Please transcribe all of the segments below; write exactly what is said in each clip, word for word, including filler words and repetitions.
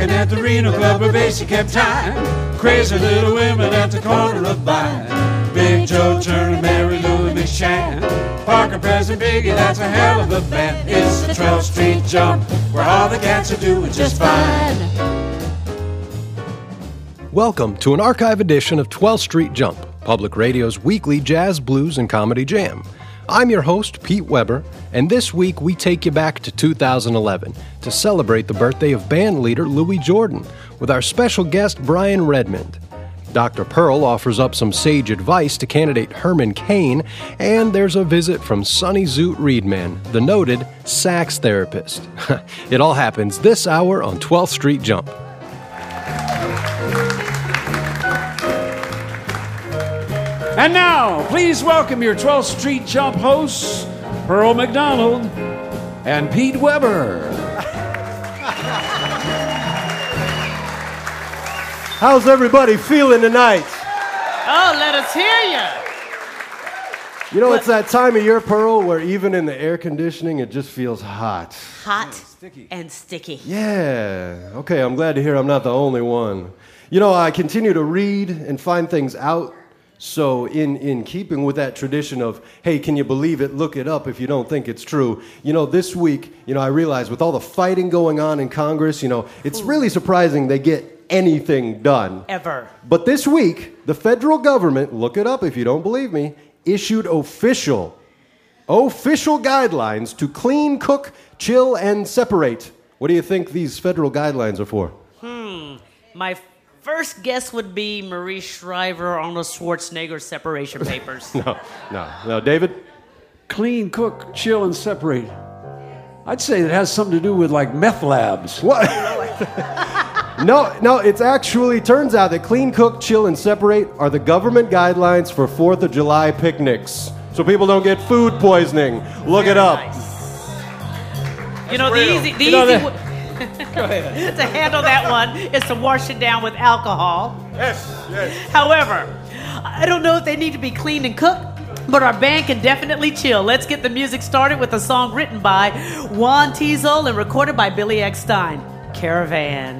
Working at the Reno Club where Basie kept time. Crazy little women at the corner of Vine. Big Joe Turner, Mary Lou and Miss Shan. Parker, President Biggie, that's a hell of a band. It's the twelfth Street Jump, where all the cats are doing just fine. Welcome to an archive edition of twelfth Street Jump, Public Radio's weekly jazz, blues, and comedy jam. I'm your host, Pete Weber, and this week we take you back to two thousand eleven to celebrate the birthday of band leader Louis Jordan with our special guest Brian Redmond. Doctor Pearl offers up some sage advice to candidate Herman Cain, and there's a visit from Sonny Zoot Reedman, the noted sax therapist. It all happens this hour on twelfth Street Jump. And now, please welcome your twelfth Street Jump hosts, Pearl McDonald and Pete Weber. How's everybody feeling tonight? Oh, let us hear you. You know, it's that time of year, Pearl, where even in the air conditioning, it just feels hot. Hot sticky. and sticky. Yeah. Okay, I'm glad to hear I'm not the only one. You know, I continue to read and find things out. So in, in keeping with that tradition of, hey, can you believe it? Look it up if you don't think it's true. You know, this week, you know, I realized with all the fighting going on in Congress, you know, it's really surprising they get anything done. Ever. But this week, the federal government, look it up if you don't believe me, issued official, official guidelines to clean, cook, chill, and separate. What do you think these federal guidelines are for? Hmm. My first guess would be Marie Shriver, Arnold Schwarzenegger separation papers. no, no, no. David? Clean, cook, chill, and separate. I'd say it has something to do with like meth labs. What? No, no, it's actually, turns out that clean, cook, chill, and separate are the government guidelines for fourth of July picnics. So people don't get food poisoning. Look Very it up. Nice. You know, the easy, the You know, easy the- w- Go ahead. to handle that one is to wash it down with alcohol. Yes, yes. However, I don't know if they need to be cleaned and cooked, but our band can definitely chill. Let's get the music started with a song written by Juan Teasel and recorded by Billy Eckstein, Caravan.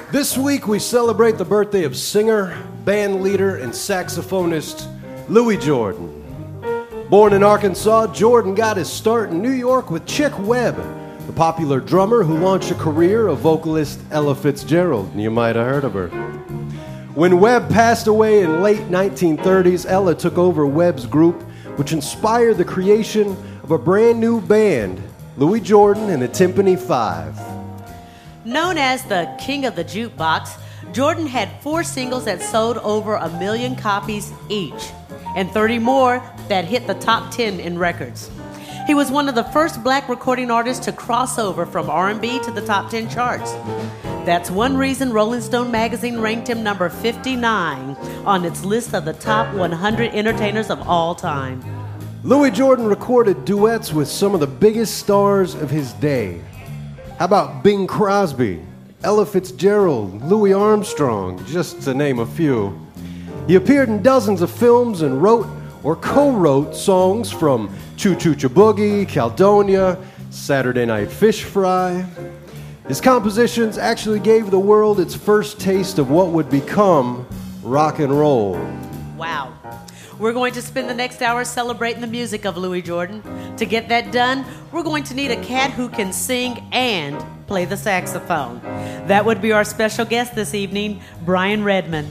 This week we celebrate the birthday of singer, band leader, and saxophonist Louis Jordan. Born in Arkansas, Jordan got his start in New York with Chick Webb, the popular drummer who launched a career of vocalist Ella Fitzgerald. You might have heard of her. When Webb passed away in late nineteen thirties, Ella took over Webb's group, which inspired the creation of a brand new band, Louis Jordan and the Timpani Five. Known as the King of the Jukebox, Jordan had four singles that sold over a million copies each, and thirty more that hit the top ten in records. He was one of the first black recording artists to cross over from R and B to the top ten charts. That's one reason Rolling Stone magazine ranked him number fifty-nine on its list of the top one hundred entertainers of all time. Louis Jordan recorded duets with some of the biggest stars of his day. How about Bing Crosby, Ella Fitzgerald, Louis Armstrong, just to name a few. He appeared in dozens of films and wrote or co-wrote songs from Choo Choo Choo Boogie, Caledonia, Saturday Night Fish Fry. His compositions actually gave the world its first taste of what would become rock and roll. Wow. We're going to spend the next hour celebrating the music of Louis Jordan. To get that done, we're going to need a cat who can sing and play the saxophone. That would be our special guest this evening, Brian Redman.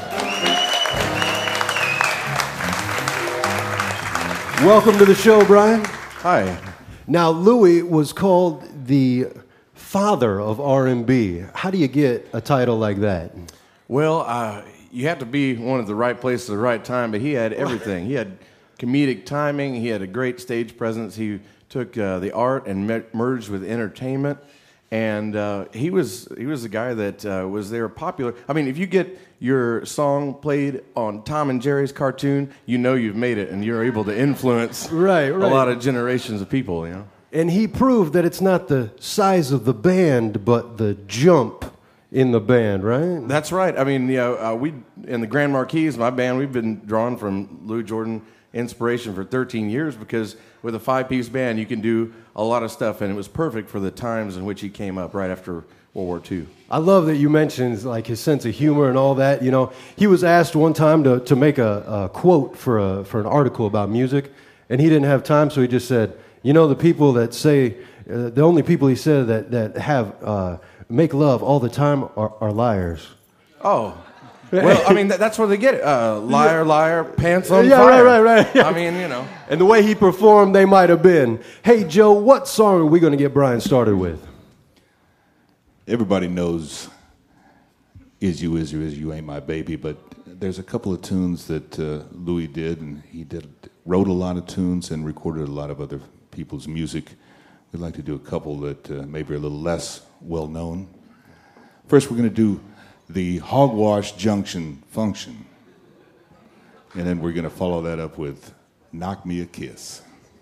Welcome to the show, Brian. Hi. Now, Louis was called the father of R and B. How do you get a title like that? Well, uh, you have to be one at the right place at the right time, but he had everything. He had comedic timing. He had a great stage presence. He took uh, the art and me- merged with entertainment. And uh, he was he was the guy that uh, was there popular. I mean, if you get your song played on Tom and Jerry's cartoon, you know you've made it, and you're able to influence right, right. a lot of generations of people, you know. And he proved that it's not the size of the band, but the jump in the band, right? That's right. I mean, you know, uh, we in the Grand Marquis, my band, we've been drawn from Louis Jordan inspiration for thirteen years because with a five-piece band, you can do a lot of stuff, and it was perfect for the times in which he came up right after World War Two. I love that you mentioned like his sense of humor and all that. You know, he was asked one time to, to make a, a quote for a for an article about music, and he didn't have time, so he just said, "You know, the people that say uh, the only people he said that that have uh, make love all the time are, are liars." Oh. Well, I mean, that, that's where they get it. Uh, liar, liar, pants on yeah, fire. right, right, right. Yeah. I mean, you know. And the way he performed, they might have been. Hey, Joe, what song are we going to get Brian started with? Everybody knows Is You, Is You, Is You Ain't My Baby, but there's a couple of tunes that uh, Louis did, and he did wrote a lot of tunes and recorded a lot of other people's music. We'd like to do a couple that uh, maybe are a little less well-known. First, we're going to do the Hogwash Junction Function. And then we're going to follow that up with Knock Me a Kiss.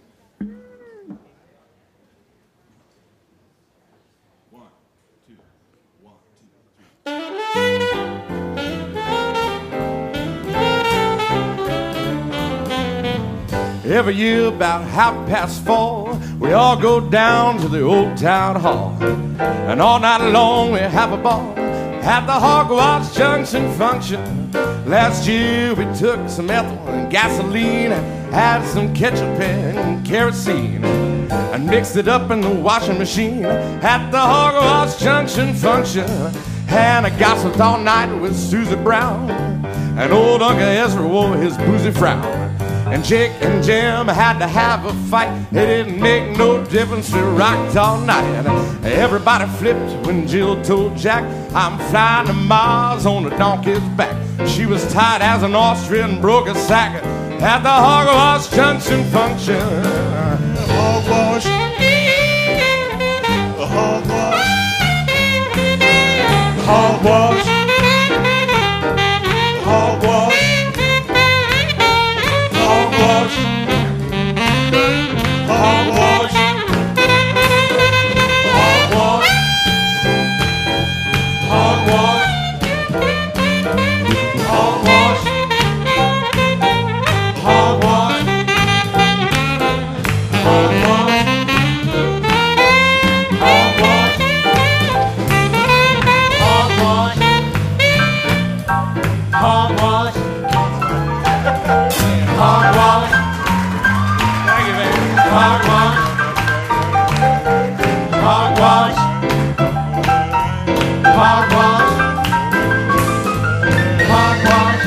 One, two, one, two, three. Every year about half past four, we all go down to the old town hall. And all night long we have a ball at the Hogwash Junction Function. Last year we took some ethyl and gasoline and had some ketchup and kerosene and mixed it up in the washing machine at the Hogwash Junction Function. And I gossiped all night with Susie Brown, and old Uncle Ezra wore his boozy frown. And Jake and Jim had to have a fight. It didn't make no difference, we rocked all night. And everybody flipped when Jill told Jack, I'm flying to Mars on a donkey's back. She was tight as an Austrian, broke a sack at the Hogwash Junction Function. Hogwash, hogwash, hogwash, hogwash. Hogwash, hogwash, hogwash, hogwash, hogwash, hogwash, hogwash, hogwash, hogwash. Hogwash, hogwash,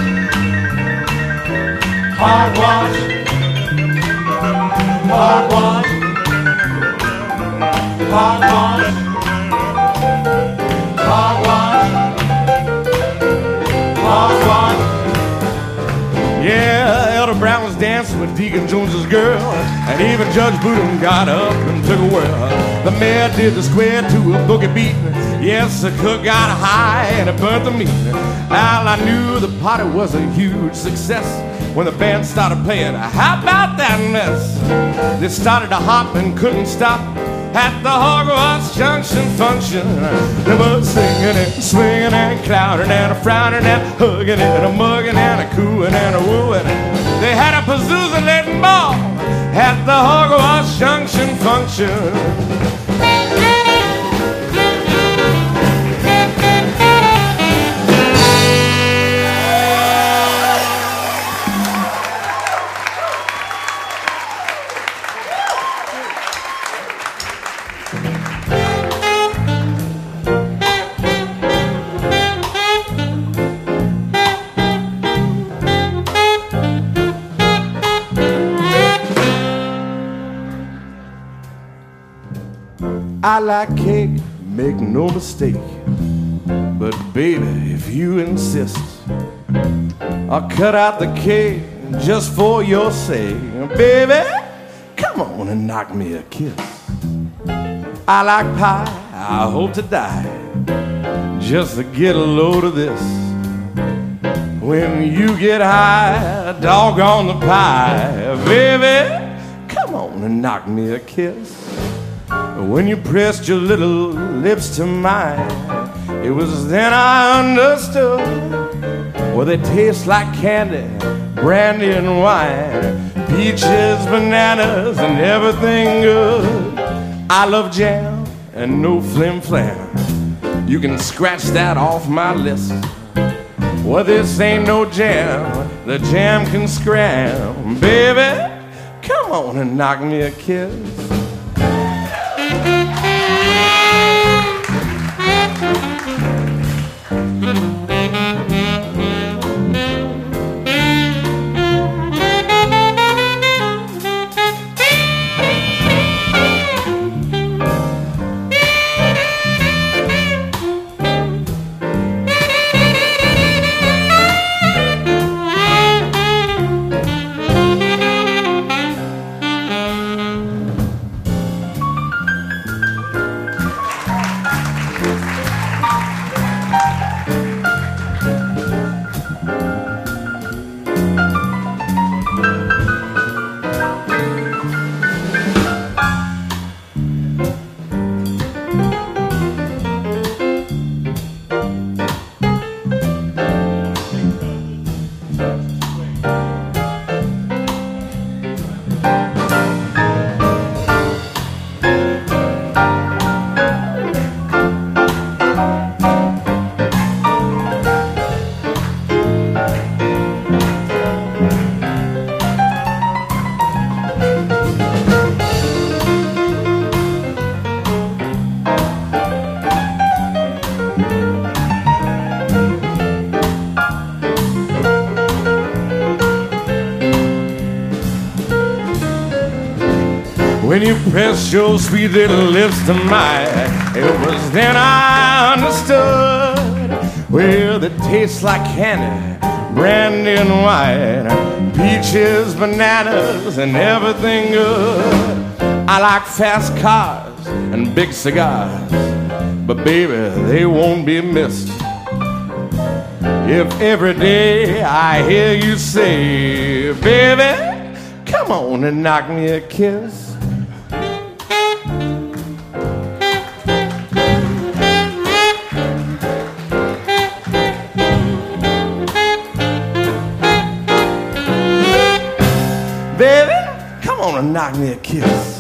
hogwash, hogwash, hogwash, hogwash, hogwash. Yeah, Elder Brown was dancing with Deacon Jones's girl, and even Judge Boodham got up and took a whirl. The mayor did the square to a boogie beat. Yes, the cook got high and it burnt the meat. Al, I knew the party was a huge success when the band started playing. How about that mess? They started to hop and couldn't stop at the Hogwash Junction function. They were singing and swinging and clouding and a frowning and hugging and a mugging and a cooing and a wooing. They had a Pazuzu-laden ball at the Hogwash Junction function. I like cake, make no mistake. But baby, if you insist, I'll cut out the cake just for your sake. Baby, come on and knock me a kiss. I like pie, I hope to die just to get a load of this. When you get high, doggone the pie. Baby, come on and knock me a kiss. When you pressed your little lips to mine, it was then I understood. Well, they taste like candy, brandy and wine, peaches, bananas, and everything good. I love jam and no flim flam. You can scratch that off my list. Well, this ain't no jam, the jam can scram. Baby, come on and knock me a kiss. When you pressed your sweet little lips to mine, it was then I understood. Well, they taste like candy, brandy and wine, peaches, bananas, and everything good. I like fast cars and big cigars, but baby, they won't be missed. If every day I hear you say, baby, come on and knock me a kiss. Baby, come on and knock me a kiss.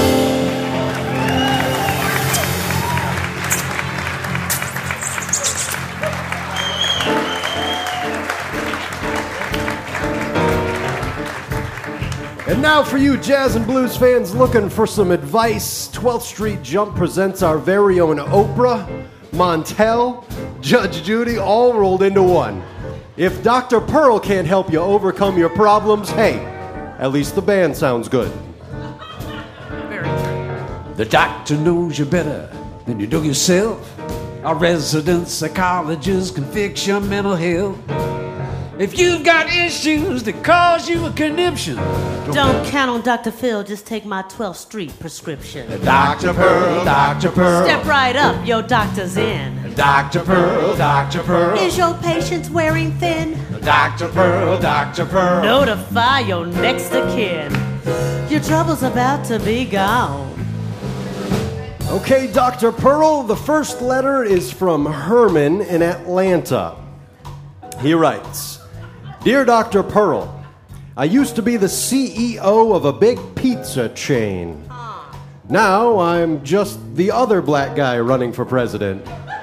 And now for you jazz and blues fans looking for some advice, twelfth Street Jump presents our very own Oprah. Montel, Judge Judy, all rolled into one. If Doctor Pearl can't help you overcome your problems, hey, at least the band sounds good. The doctor knows you better than you know yourself. Our resident psychologist can fix your mental health. If you've got issues that cause you a conniption, Don't count on Doctor Phil, just take my twelfth Street prescription. Doctor Pearl, Doctor Pearl, Step right up, your doctor's in. Doctor Pearl, Doctor Pearl, Is your patient wearing thin? Doctor Pearl, Doctor Pearl. Notify your next of kin. Your trouble's about to be gone. Okay, Doctor Pearl, the first letter is from Herman in Atlanta. He writes, Dear Doctor Pearl, I used to be the C E O of a big pizza chain. Now I'm just the other black guy running for president.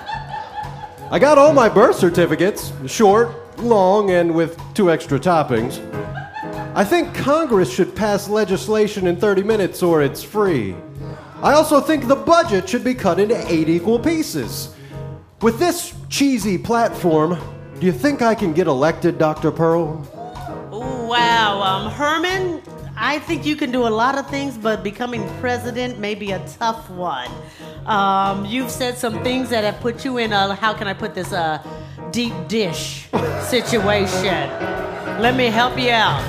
I got all my birth certificates, short, long, and with two extra toppings. I think Congress should pass legislation in thirty minutes or it's free. I also think the budget should be cut into eight equal pieces. With this cheesy platform, do you think I can get elected, Doctor Pearl? Ooh, wow, um, Herman, I think you can do a lot of things, but becoming president may be a tough one. Um, you've said some things that have put you in a, how can I put this, a deep dish situation. Let me help you out.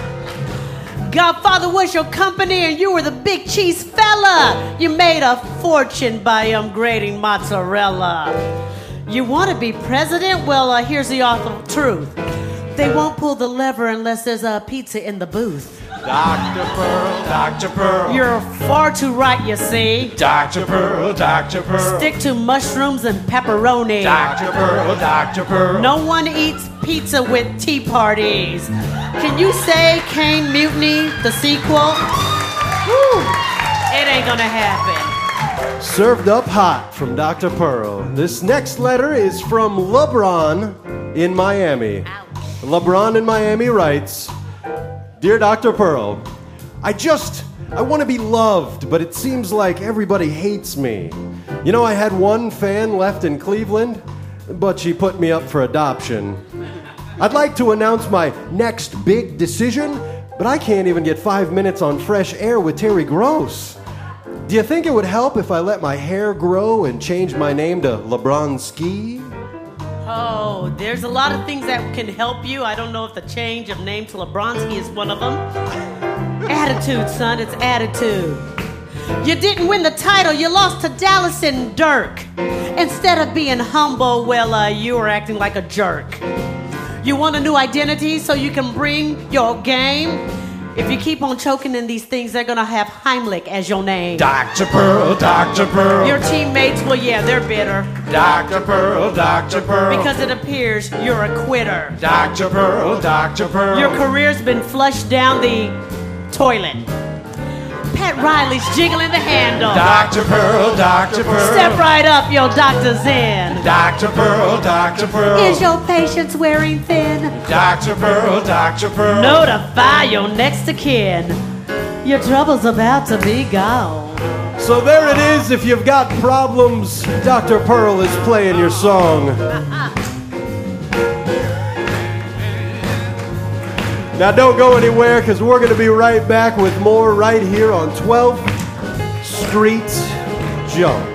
Godfather was your company and you were the big cheese fella. You made a fortune by upgrading mozzarella. You want to be president? Well, uh, here's the awful truth. They won't pull the lever unless there's a pizza in the booth. Doctor Pearl, Doctor Pearl, You're far too right, you see. Doctor Pearl, Doctor Pearl, Stick to mushrooms and pepperoni. Doctor Pearl, Doctor Pearl. No one eats pizza with tea parties. Can you say Kane Mutiny, the sequel? Woo! It ain't gonna happen. Served up hot from Doctor Pearl. This next letter is from LeBron in Miami. LeBron in Miami writes, Dear Doctor Pearl, I just, I want to be loved, but it seems like everybody hates me. You know, I had one fan left in Cleveland, but she put me up for adoption. I'd like to announce my next big decision, but I can't even get five minutes on fresh air with Terry Gross. Do you think it would help if I let my hair grow and change my name to LeBron Ski? Oh, there's a lot of things that can help you. I don't know if the change of name to Lebronski is one of them. Attitude, son, it's attitude. You didn't win the title, you lost to Dallas and Dirk. Instead of being humble, well, uh, you were acting like a jerk. You want a new identity so you can bring your game? If you keep on choking in these things, they're gonna have Heimlich as your name. Doctor Pearl, Doctor Pearl. Your teammates, well, yeah, they're bitter. Doctor Pearl, Doctor Pearl. Because it appears you're a quitter. Doctor Pearl, Doctor Pearl. Your career's been flushed down the toilet. Pat Riley's jiggling the handle. Doctor Pearl, Doctor Pearl. Step right up, your doctor's in. Doctor Pearl, Doctor Pearl. Is your patient's wearing thin? Doctor Pearl, Doctor Pearl. Notify your next of kin. Your trouble's about to be gone. So there it is. If you've got problems, Doctor Pearl is playing your song. Now don't go anywhere because we're going to be right back with more right here on twelfth Street Jump.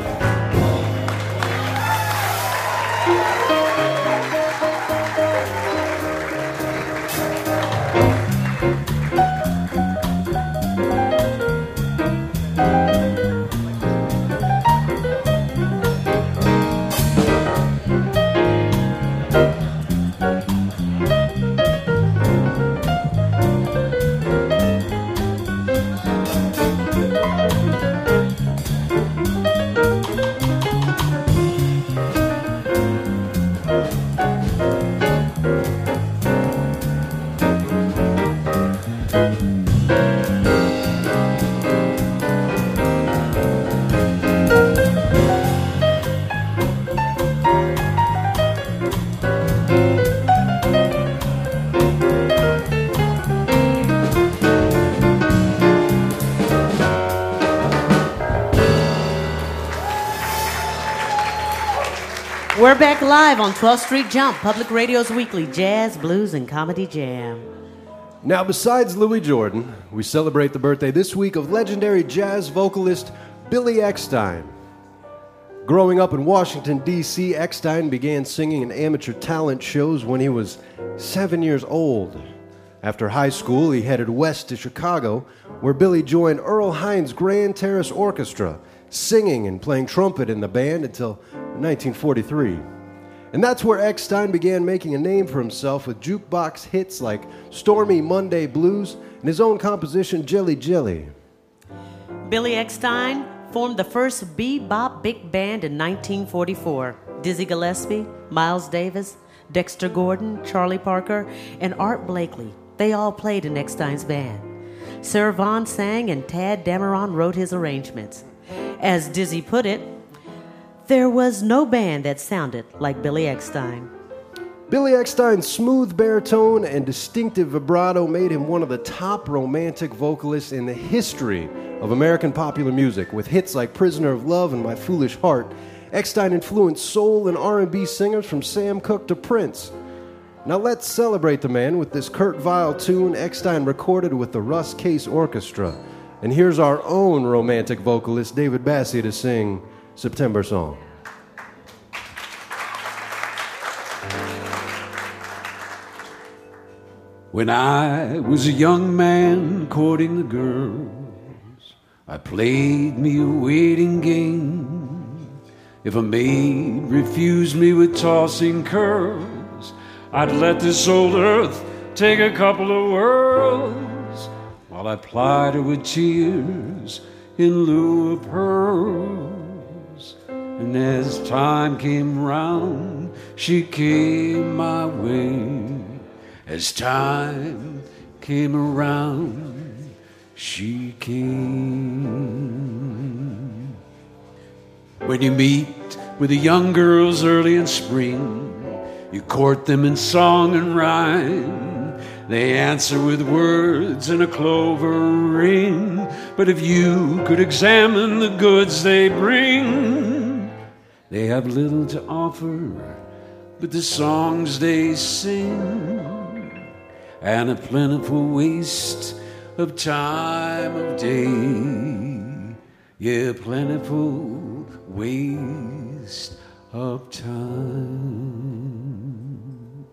We're back live on twelfth Street Jump, Public Radio's weekly jazz, blues, and comedy jam. Now, besides Louis Jordan, we celebrate the birthday this week of legendary jazz vocalist Billy Eckstine. Growing up in Washington, D C, Eckstine began singing in amateur talent shows when he was seven years old. After high school, he headed west to Chicago, where Billy joined Earl Hines' Grand Terrace Orchestra, singing and playing trumpet in the band until nineteen forty-three. And that's where Eckstine began making a name for himself with jukebox hits like Stormy Monday Blues and his own composition, Jelly Jelly. Billy Eckstine formed the first bebop big band in nineteen forty-four. Dizzy Gillespie, Miles Davis, Dexter Gordon, Charlie Parker, and Art Blakely, they all played in Eckstine's band. Sarah Vaughan sang and Tad Dameron wrote his arrangements. As Dizzy put it, there was no band that sounded like Billy Eckstine. Billy Eckstine's smooth baritone and distinctive vibrato made him one of the top romantic vocalists in the history of American popular music. With hits like Prisoner of Love and My Foolish Heart, Eckstine influenced soul and R and B singers from Sam Cooke to Prince. Now let's celebrate the man with this Kurt Weill tune Eckstine recorded with the Russ Case Orchestra. And here's our own romantic vocalist, David Bassie, to sing September Song. When I was a young man courting the girls, I played me a waiting game. If a maid refused me with tossing curls, I'd let this old earth take a couple of whirls while I plied her with tears in lieu of pearls. And as time came round, she came my way. As time came around, she came. When you meet with the young girls early in spring, you court them in song and rhyme. They answer with words and a clover ring. But if you could examine the goods they bring, they have little to offer but the songs they sing, and a plentiful waste of time of day. Yeah, plentiful waste of time.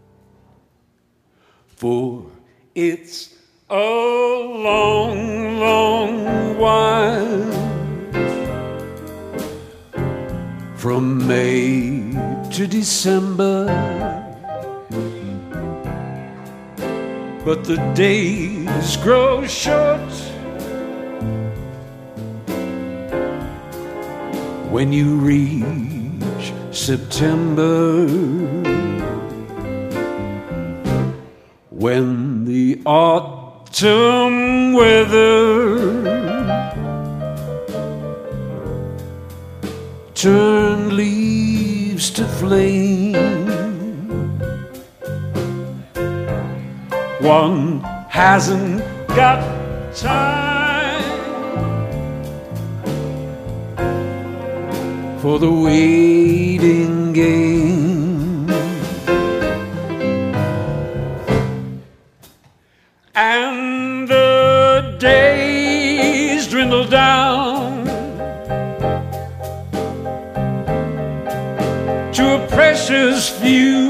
For it's a long, long while from May to December, but the days grow short when you reach September, when the autumn weather turned leaves to flame. One hasn't got time for the waiting game, and the days dwindle down to a precious few.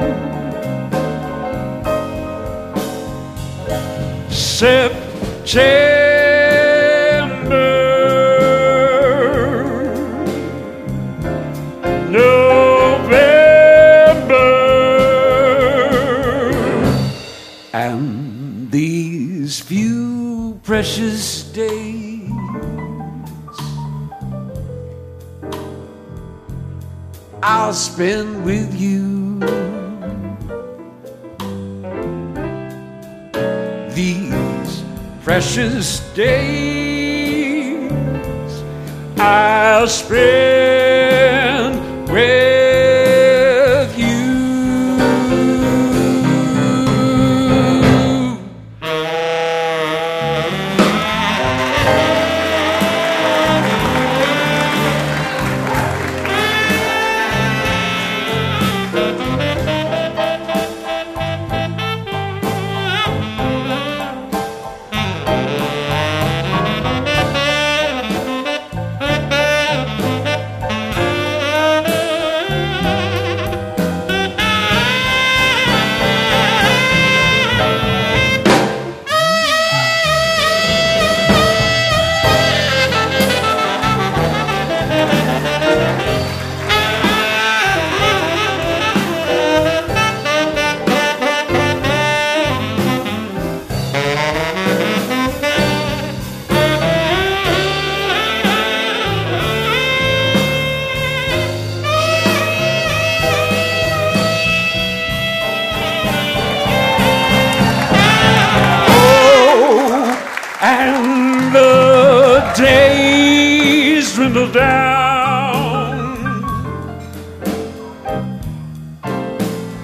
September, November, and these few precious days I'll spend with you. These precious days I'll spend with you.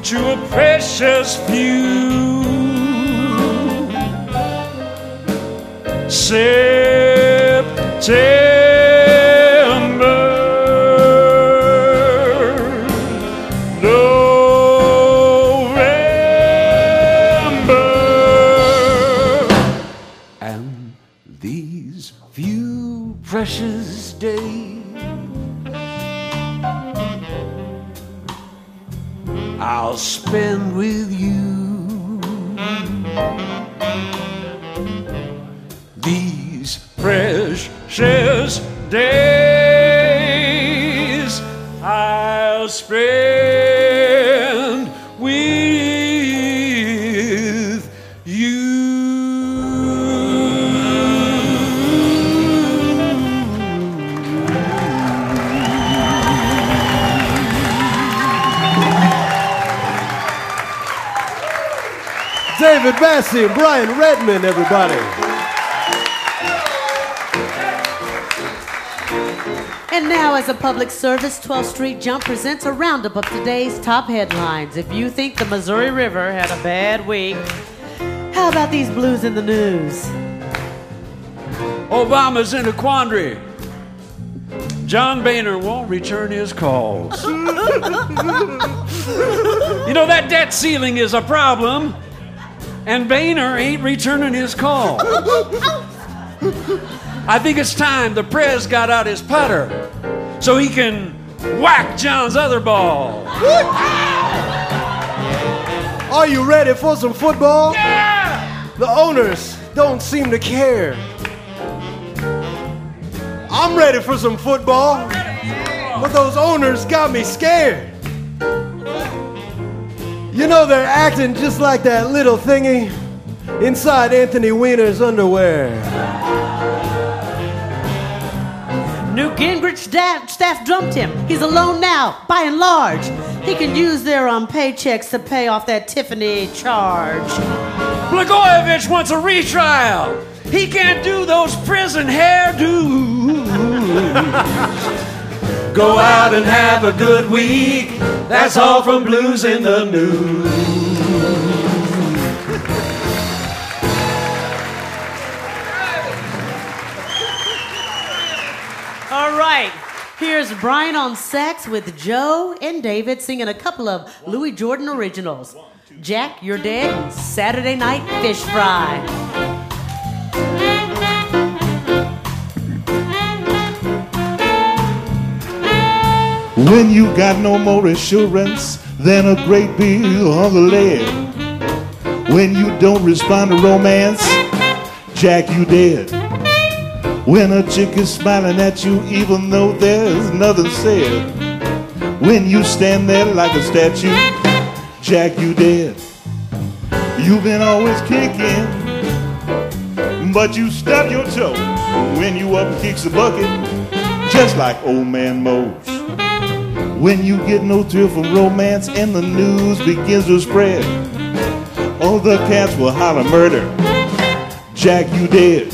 to a precious few. September, November, and these few precious days I'll spend with you. These precious days I'll spend with you. David Massey and Brian Redman, everybody. And now, as a public service, twelfth Street Jump presents a roundup of today's top headlines. If you think the Missouri River had a bad week, how about these blues in the news? Obama's in a quandary. John Boehner won't return his calls. You know, that debt ceiling is a problem, and Boehner ain't returning his call. I think it's time the Prez got out his putter so he can whack John's other ball. Are you ready for some football? Yeah! The owners don't seem to care. I'm ready for some football, but those owners got me scared. You know, they're acting just like that little thingy inside Anthony Weiner's underwear. Newt Gingrich staff, staff dumped him. He's alone now, by and large. He can use their um, paychecks to pay off that Tiffany charge. Blagojevich wants a retrial. He can't do those prison hairdos. Go out and have a good week. That's all from Blues in the News. All right, here's Brian on sax with Joe and David singing a couple of Louis Jordan originals. Jack, You're Dead, and Saturday Night Fish Fry. When you got no more insurance than a great bill on the lead. When you don't respond to romance, Jack, you dead. When a chick is smiling at you even though there's nothing said. When you stand there like a statue, Jack, you dead. You've been always kicking, but you stub your toe when you up and kicks the bucket, just like old man Mose. When you get no thrill from romance and the news begins to spread, all the cats will holler murder, Jack, you dead.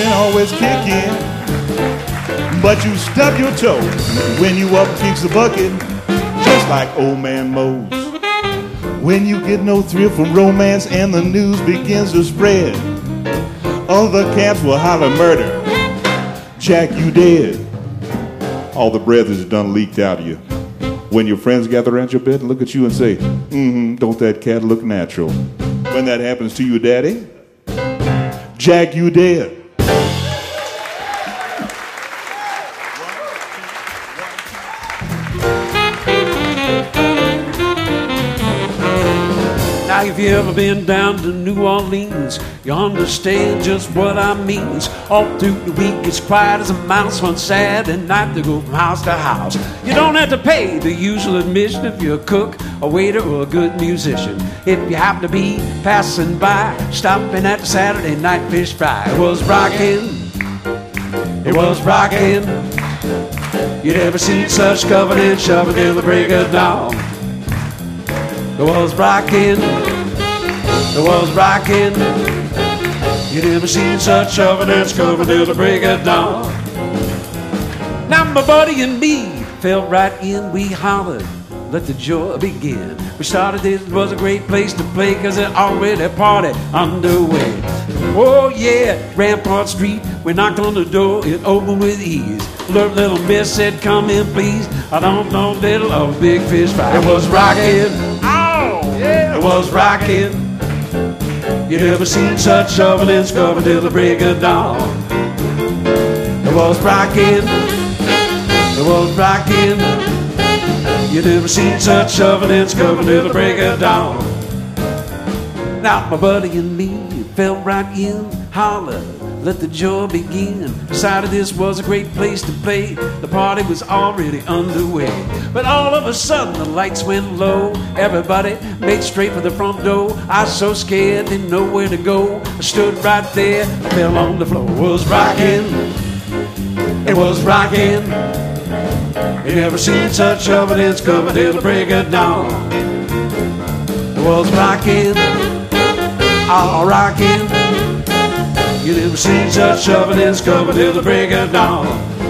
didn't always kick in, but you stub your toe when you up kicks the bucket, just like old man Mose. When you get no thrill from romance and the news begins to spread, other cats will holler murder. Jack, you dead. All the breath is done leaked out of you. When your friends gather around your bed and look at you and say, mm-hmm, don't that cat look natural? When that happens to you, Daddy, Jack, you dead. Now, if you ever been down to New Orleans, you understand just what I mean. All through the week, it's quiet as a mouse. On Saturday night, they go from house to house. You don't have to pay the usual admission if you're a cook, a waiter, or a good musician. If you happen to be passing by, stopping at the Saturday night fish fry. It was rockin', it was rockin'. You never seen such covered and shoving till the break of dawn. It was rockin', it was rockin'. You never seen such evidence covered till the break of dawn. Now my buddy and me fell right in, we hollered, let the joy begin. We started this, it was a great place to play, cause it already party underway. Oh yeah, Rampart Street, we knocked on the door, it opened with ease. Little, little miss said, come in please, I don't know little of a big fish fry. It was rockin', oh yeah, it was rockin'. You never seen such evidence covered till the break of dawn. It was rockin', it was rockin'. You never seen such evidence covered till the break of dawn. Now my buddy and me fell right in, holler, let the joy begin. Decided this was a great place to play. The party was already underway. But all of a sudden the lights went low. Everybody made straight for the front door. I was so scared, didn't know where to go. I stood right there, fell on the floor. It was rockin', it was rockin'. You never seen such evidence covered till the break of dawn. It was rockin', all rockin'. You never seen such evidence covered till the break of dawn.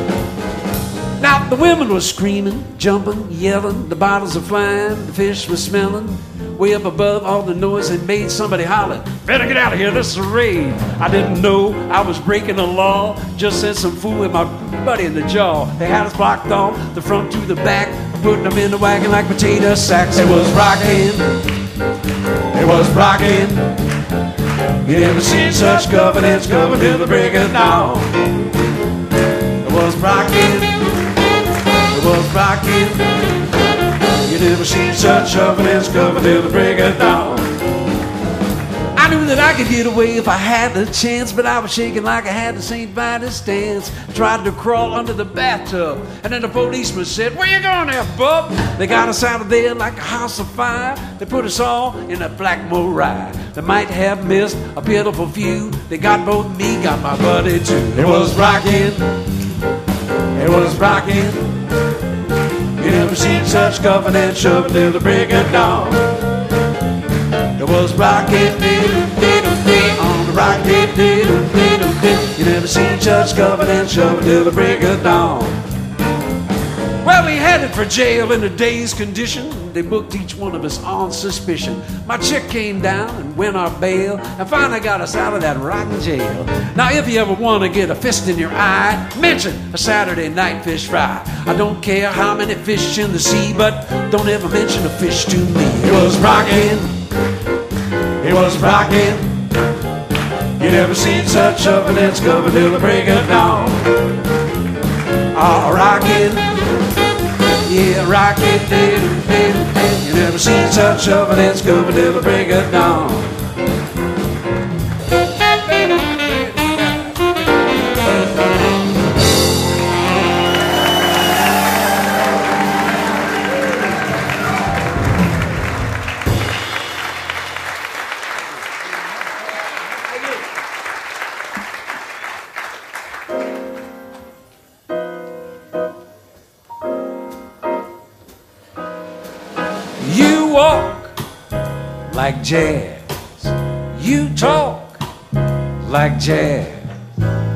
Now the women were screaming, jumping, yelling. The bottles were flying, the fish were smelling. Way up above all the noise they made, somebody hollered, better get out of here, this is a raid. I didn't know I was breaking the law. Just sent some fool with my buddy in the jaw. They had us blocked off, the front to the back, putting them in the wagon like potato sacks. It was rockin', it was rockin'. You never seen such evidence covered till the break of dawn. It was rockin', it was rockin'. You never seen such evidence covered till the break of dawn. I knew that I could get away if I had the chance, but I was shaking like I had the Saint Vitus dance. Tried to crawl under the bathtub, and then the policeman said, where you going there, bub? They got us out of there like a house of fire. They put us all in a black Morai. They might have missed a pitiful few. They got both me, got my buddy too. It was rockin', it was rockin'. You never seen such confidence shoving till the break of dawn. It was rockin', on the rocket, you never seen such confidence shoving till the break of dawn. Well, we headed for jail in a dazed condition. They booked each one of us on suspicion. My chick came down and went our bail, and finally got us out of that rotten jail. Now, if you ever want to get a fist in your eye, mention a Saturday night fish fry. I don't care how many fish in the sea, but don't ever mention a fish to me. It was rockin', it was rockin'. You never seen such evidence covered till the break of dawn. Oh, rockin', yeah, rockin', you never seen such evidence covered till the break of dawn. Like jazz, you talk like jazz.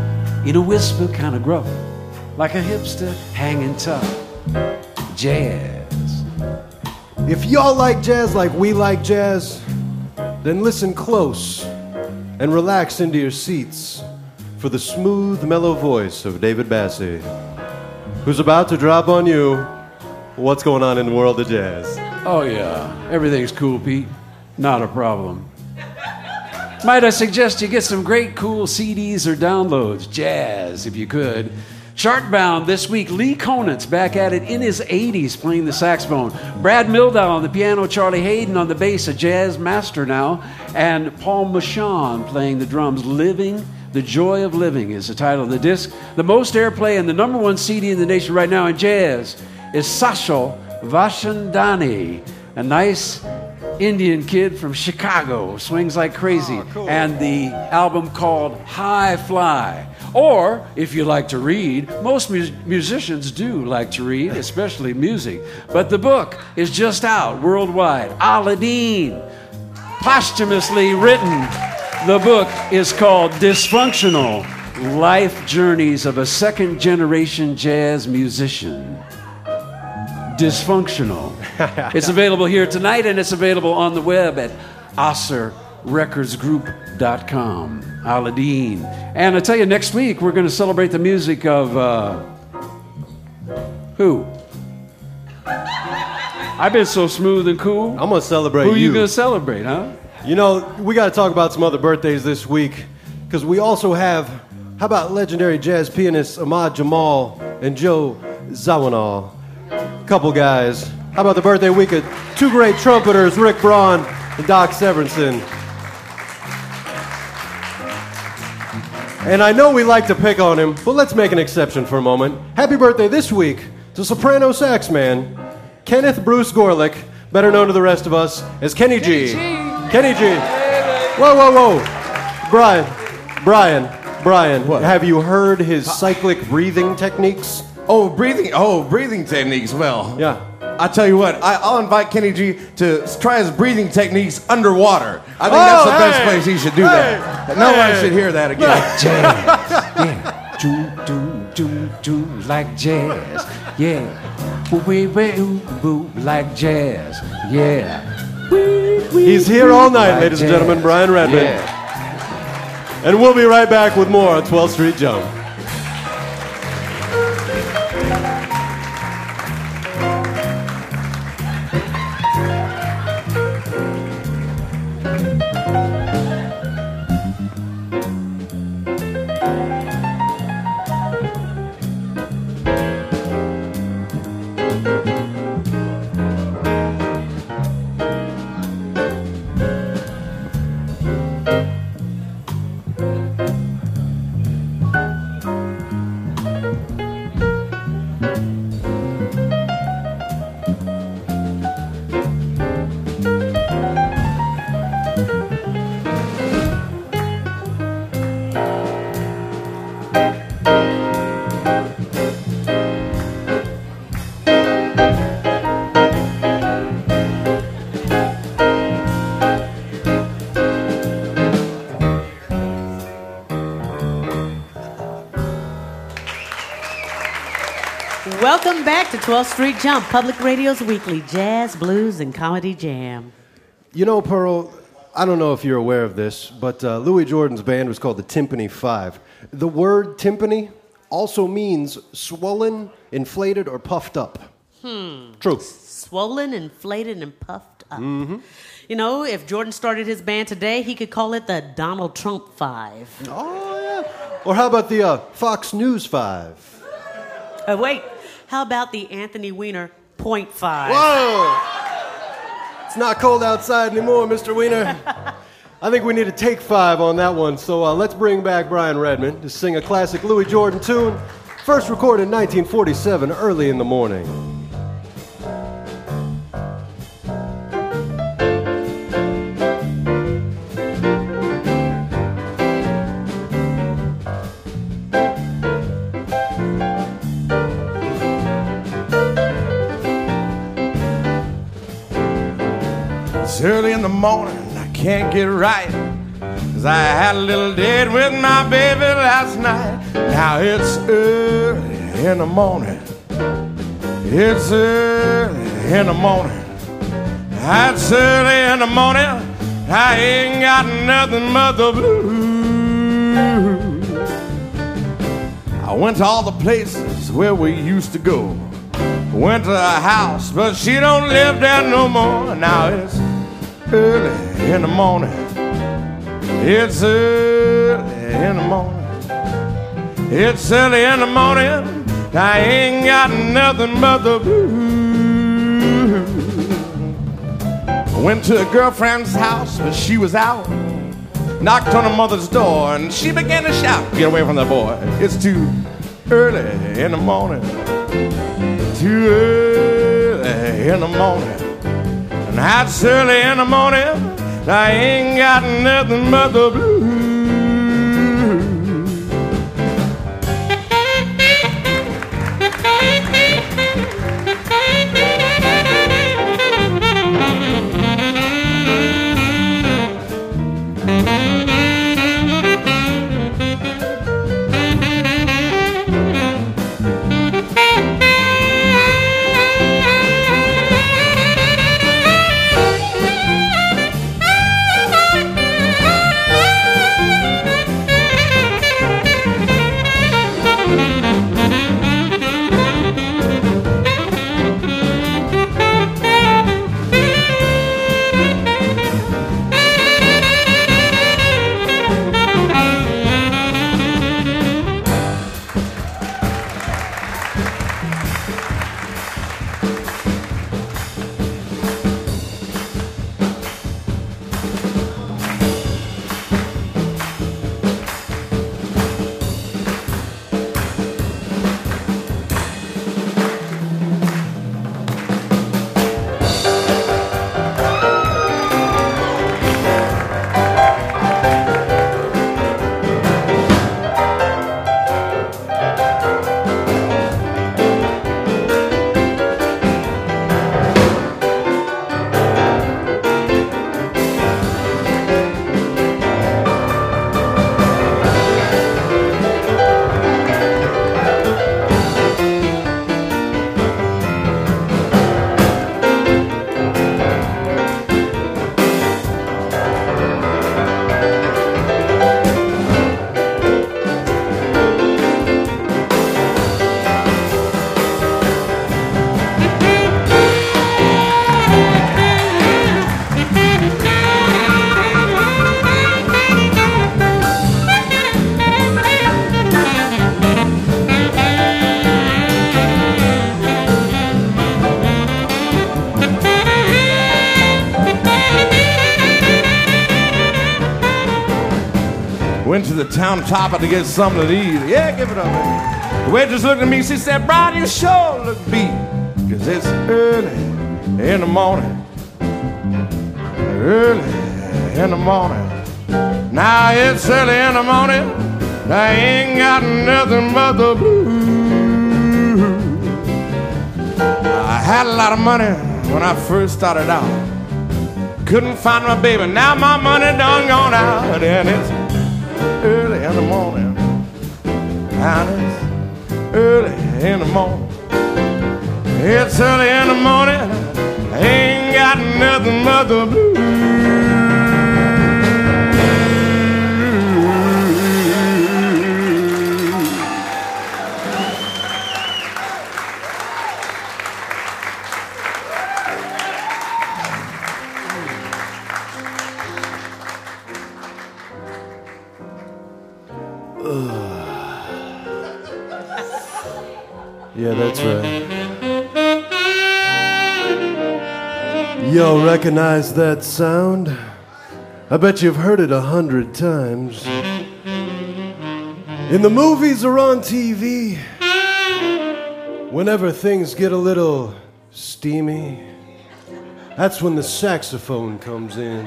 in a whisper kind of gruff, like a hipster hanging tough. Jazz. If y'all like jazz like we like jazz, then listen close and relax into your seats for the smooth, mellow voice of David Bassie, who's about to drop on you what's going on in the world of jazz. Oh, yeah. Everything's cool, Pete. Not a problem. Might I suggest you get some great cool C Ds or downloads, jazz, if you could. Chartbound this week, Lee Conant's back at it in his eighties playing the saxophone. Brad Mildau on the piano, Charlie Hayden on the bass, a jazz master now, and Paul Machon playing the drums. Living, The Joy of Living is the title of the disc. The most airplay and the number one C D in the nation right now in jazz is Sachal Vashandani, a nice Indian kid from Chicago, swings like crazy, oh, cool. And the album called High Fly. Or, if you like to read, most mu- musicians do like to read, especially music, but the book is just out worldwide. Aladdin, posthumously written. The book is called Dysfunctional: Life Journeys of a Second Generation Jazz Musician. Dysfunctional. It's available here tonight, and it's available on the web at Acer Records Group dot com. Aladdin. And I tell you, next week we're going to celebrate the music of uh, who? I've been so smooth and cool. I'm going to celebrate you. Who are you you. going to celebrate, huh? You know, we got to talk about some other birthdays this week, because we also have, how about legendary jazz pianists Ahmad Jamal and Joe Zawinul? Couple guys. How about the birthday week of two great trumpeters, Rick Braun and Doc Severinsen? And I know we like to pick on him, but let's make an exception for a moment. Happy birthday this week to soprano sax man Kenneth Bruce Gorlick, better known to the rest of us as Kenny G. Kenny G. Whoa, whoa, whoa. Brian, Brian, Brian, what? Have you heard his cyclic breathing techniques? Oh, breathing. Oh, breathing techniques. Well, Yeah. I tell you what, I, I'll invite Kenny G to try his breathing techniques underwater. I think Oh, that's the hey, best place he should do hey, that. No one hey. should hear that again. Jazz, yeah. Do, do, do, do, like jazz, yeah. Woo, wee, wee, ooh, boo, like jazz, yeah. Wee, wee, He's here all night, like ladies and jazz. gentlemen, Brian Redmond. Yeah. And we'll be right back with more on twelfth Street Jump. Welcome back to twelfth Street Jump, Public Radio's weekly jazz, blues, and comedy jam. You know, Pearl, I don't know if you're aware of this, but uh, Louis Jordan's band was called the Timpani Five. The word timpani also means swollen, inflated, or puffed up. Hmm. True. Swollen, inflated, and puffed up. Mm-hmm. You know, if Jordan started his band today, he could call it the Donald Trump Five. Oh, yeah. Or how about the uh, Fox News Five? Uh, wait, how about the Anthony Weiner Point Five? Whoa! It's not cold outside anymore, Mister Weiner. I think we need to take five on that one, so uh, let's bring back Brian Redmond to sing a classic Louis Jordan tune, first recorded in nineteen forty-seven, early in the morning. It's early in the morning, I can't get right, 'cause I had a little date with my baby last night. Now it's early in the morning. It's early in the morning. It's early in the morning. I ain't got nothing but the blues. I went to all the places where we used to go. Went to her house, but she don't live there no more. Now it's early in the morning. It's early in the morning. It's early in the morning. I ain't got nothing but the blues. I went to a girlfriend's house, but she was out. Knocked on her mother's door, and she began to shout, "Get away from that boy. It's too early in the morning. Too early in the morning. And that's early in the morning. I ain't got nothing but the blues." Went to the town topper to get something to eat. Yeah, give it up, baby. The waitress looked at me, she said, "Brian, you sure look beat, 'cause it's early in the morning. Early in the morning. Now it's early in the morning. I ain't got nothing but the blues." I had a lot of money when I first started out. Couldn't find my baby, now my money done gone out. And it's early in the morning. And it's early in the morning. It's early in the morning. I ain't got nothing but the blues. Yeah, that's right. Yo, recognize that sound? I bet you've heard it a hundred times. In the movies or on T V, whenever things get a little steamy, that's when the saxophone comes in.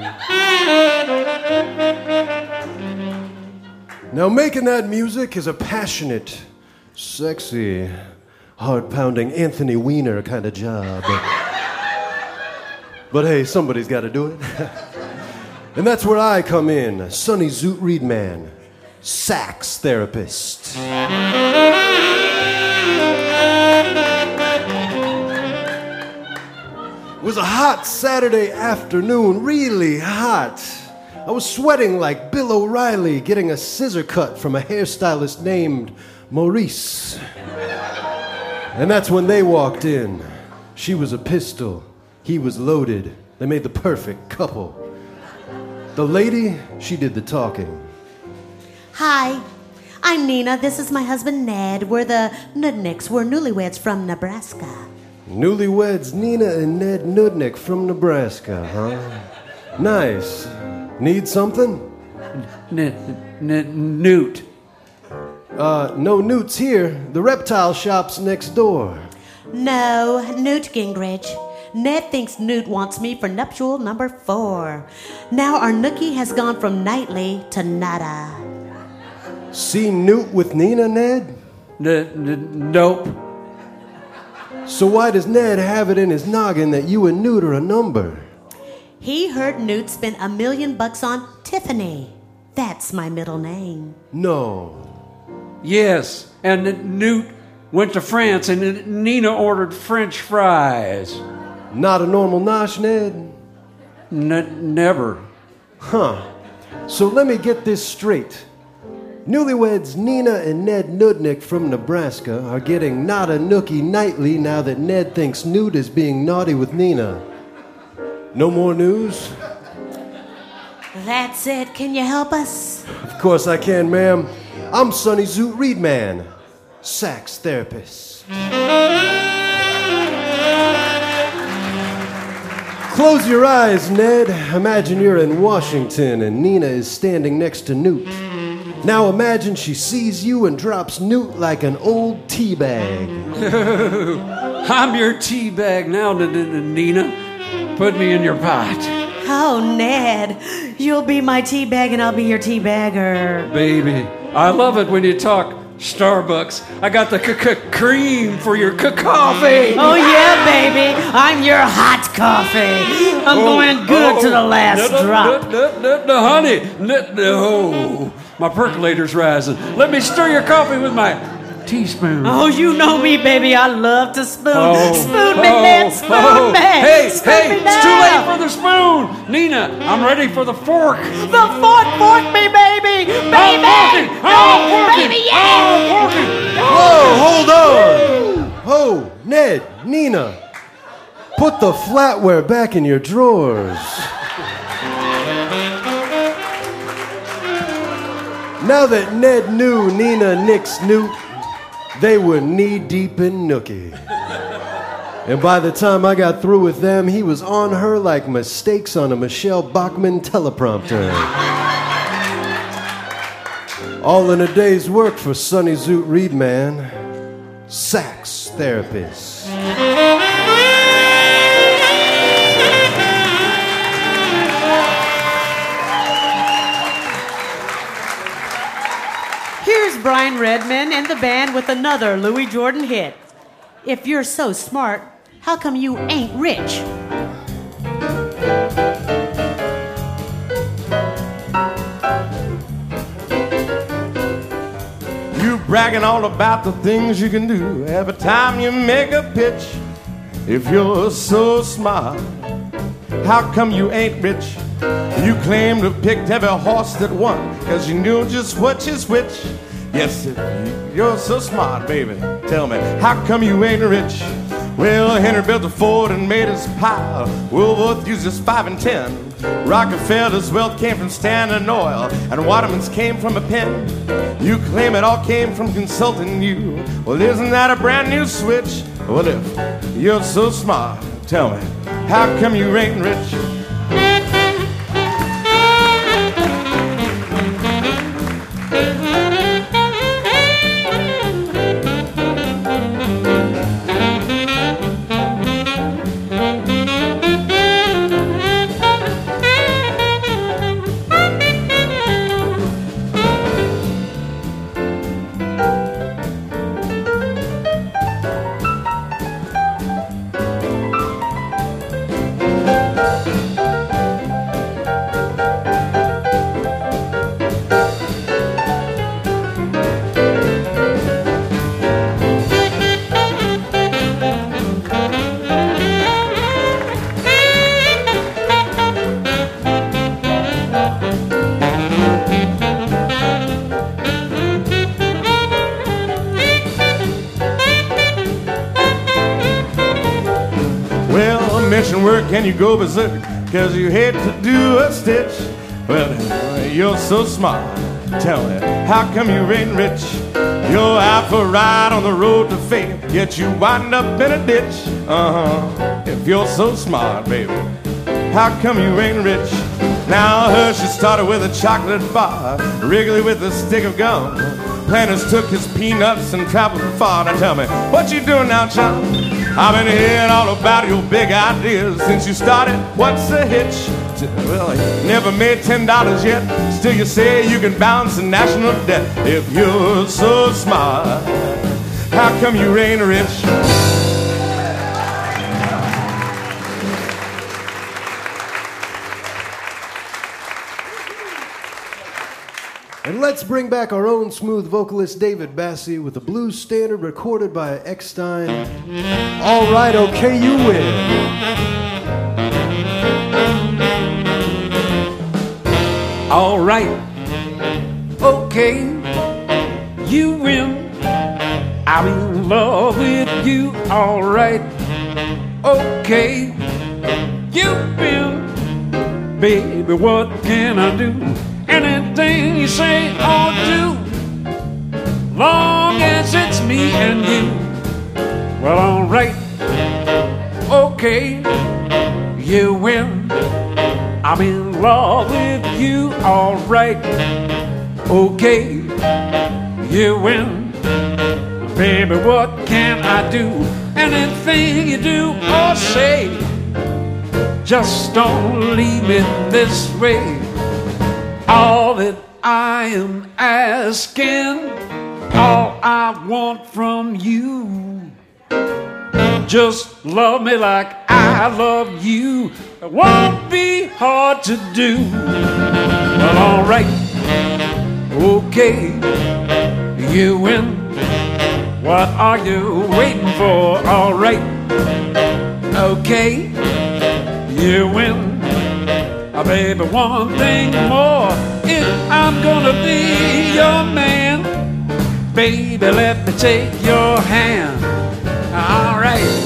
Now, making that music is a passionate, sexy, hard-pounding Anthony Weiner kind of job. But hey, somebody's got to do it. And that's where I come in, Sonny Zoot Reedman, sax therapist. It was a hot Saturday afternoon, really hot. I was sweating like Bill O'Reilly getting a scissor cut from a hairstylist named Maurice. And that's when they walked in. She was a pistol, he was loaded. They made the perfect couple. The lady, she did the talking. Hi, I'm Nina. This is my husband Ned. We're the Nudnicks. We're newlyweds from Nebraska. Newlyweds Nina and Ned Nudnick from Nebraska, huh? Nice. Need something? N- n- Newt. Uh, no Newts here. The reptile shop's next door. No, Newt Gingrich. Ned thinks Newt wants me for nuptial number four. Now our nookie has gone from nightly to nada. See Newt with Nina, Ned? N- n- nope. So why does Ned have it in his noggin that you and Newt are a number? He heard Newt spent a million bucks on Tiffany. That's my middle name. No. Yes, and N- Newt went to France and N- Nina ordered French fries. Not a normal nosh, Ned? N- never. Huh. So let me get this straight. Newlyweds Nina and Ned Nudnick from Nebraska are getting not a nookie nightly now that Ned thinks Newt is being naughty with Nina. No more news? That's it. Can you help us? Of course I can, ma'am. I'm Sonny Zoot Reedman, sax therapist. Close your eyes, Ned. Imagine you're in Washington and Nina is standing next to Newt. Now imagine she sees you and drops Newt like an old tea bag. I'm your tea bag now, N- N- Nina. Put me in your pot. Oh, Ned, you'll be my tea bag and I'll be your tea bagger. Baby, I love it when you talk Starbucks. I got the c-c-cream for your c-coffee. Oh, yeah, baby. I'm your hot coffee. I'm going good to the last no, no, drop. No, no, no, no, honey. No, no. My percolator's rising. Let me stir your coffee with my teaspoon. Oh, you know me, baby. I love to spoon. Oh, spoon me, oh, Ned. Spoon oh. me. Hey, spoon hey, me it's too late now. for the spoon. Nina, I'm ready for the fork. The fork, fork me, baby. Baby. I'm forking. I'm forking. Baby, yeah. I'm forking. Whoa, hold on! Oh, Ned, Nina, put the flatware back in your drawers. Now that Ned knew Nina nixed Newt, they were knee-deep in nookie. And by the time I got through with them, he was on her like mistakes on a Michelle Bachmann teleprompter. All in a day's work for Sonny Zoot Reedman, sax therapist. Here's Brian Redman and the band with another Louis Jordan hit. If you're so smart, how come you ain't rich? You bragging all about the things you can do every time you make a pitch. If you're so smart, how come you ain't rich? You claim to have picked every horse that won, cause you knew just which is which. Yes, if you're so smart, baby, tell me, how come you ain't rich? Well, Henry built a Ford and made his pile. Woolworth used his five and ten. Rockefeller's wealth came from Standard Oil, and Waterman's came from a pen. You claim it all came from consulting you. Well, isn't that a brand new switch? Well, if you're so smart, tell me, how come you ain't rich? Well, mission work and you go berserk, cause you hate to do a stitch. Well, you're so smart. Tell me, how come you ain't rich? You're out for a ride on the road to fame, yet you wind up in a ditch. Uh-huh. If you're so smart, baby, how come you ain't rich? Now Hershey started with a chocolate bar, Wrigley with a stick of gum. Planters took his peanuts and traveled far. Now tell me, what you doing now, chum? I've been hearing all about your big ideas since you started. What's the hitch? Well, you never made ten dollars yet. Still you say you can balance the national debt. If you're so smart, how come you ain't rich? And let's bring back our own smooth vocalist David Bassie with a blues standard recorded by Eckstein. All right, okay, you win. All right, okay, you win. I'm in love with you. All right, okay, you win. Baby, what can I do? Anything you say or do, long as it's me and you. Well, all right, okay, you win. I'm in love with you. All right, okay, you win. Baby, what can I do? Anything you do or say, just don't leave me this way. All that I am asking, all I want from you, just love me like I love you. It won't be hard to do. Well, all right, okay, you win. What are you waiting for? All right, okay, you win. Oh, baby, one thing more, if I'm gonna be your man, baby, let me take your hand. All right.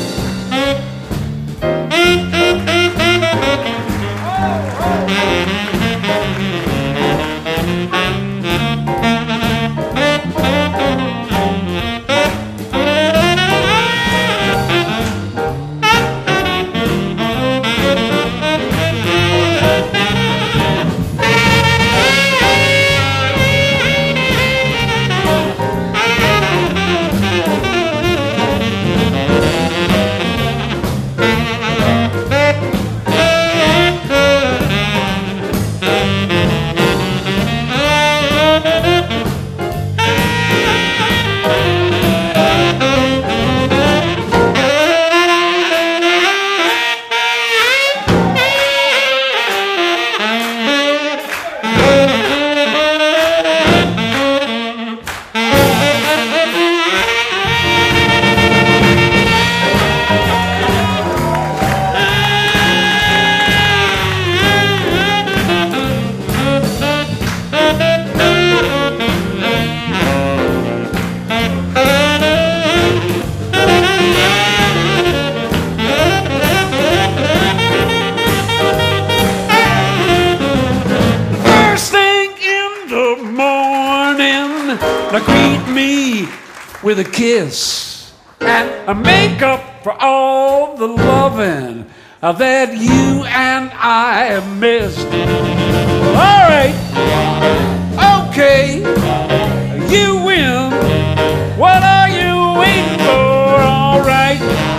With a kiss and a makeup for all the loving that you and I have missed. All right, okay, you win. What are you waiting for? All right,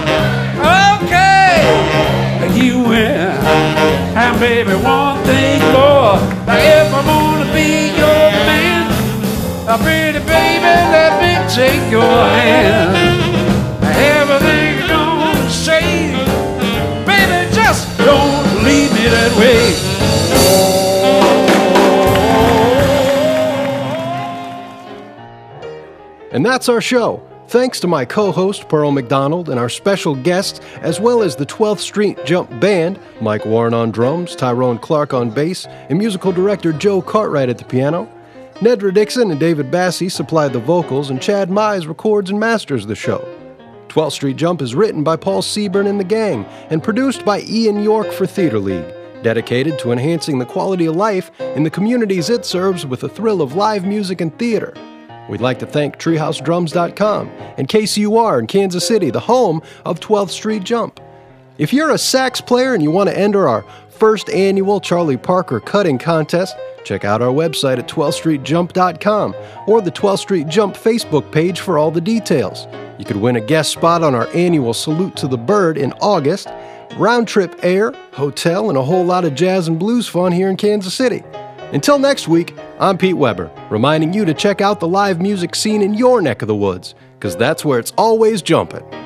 okay, you win. And baby, one thing more, if I wanna be your man, a pretty baby, let me take your hand. Everything you're gonna say, baby, just don't leave me that way. And that's our show. Thanks to my co-host, Pearl McDonald, and our special guests, as well as the twelfth Street Jump Band, Mike Warren on drums, Tyrone Clark on bass, and musical director Joe Cartwright at the piano. Nedra Dixon and David Bassie supply the vocals, and Chad Mize records and masters the show. twelfth Street Jump is written by Paul Seaburn and the gang and produced by Ian York for Theater League, dedicated to enhancing the quality of life in the communities it serves with the thrill of live music and theater. We'd like to thank treehouse drums dot com and K C U R in Kansas City, the home of twelfth Street Jump. If you're a sax player and you want to enter our first annual Charlie Parker Cutting Contest, check out our website at twelfth street jump dot com or the twelfth Street Jump Facebook page for all the details. You could win a guest spot on our annual Salute to the Bird in August, round-trip air, hotel, and a whole lot of jazz and blues fun here in Kansas City. Until next week, I'm Pete Weber, reminding you to check out the live music scene in your neck of the woods, because that's where it's always jumping.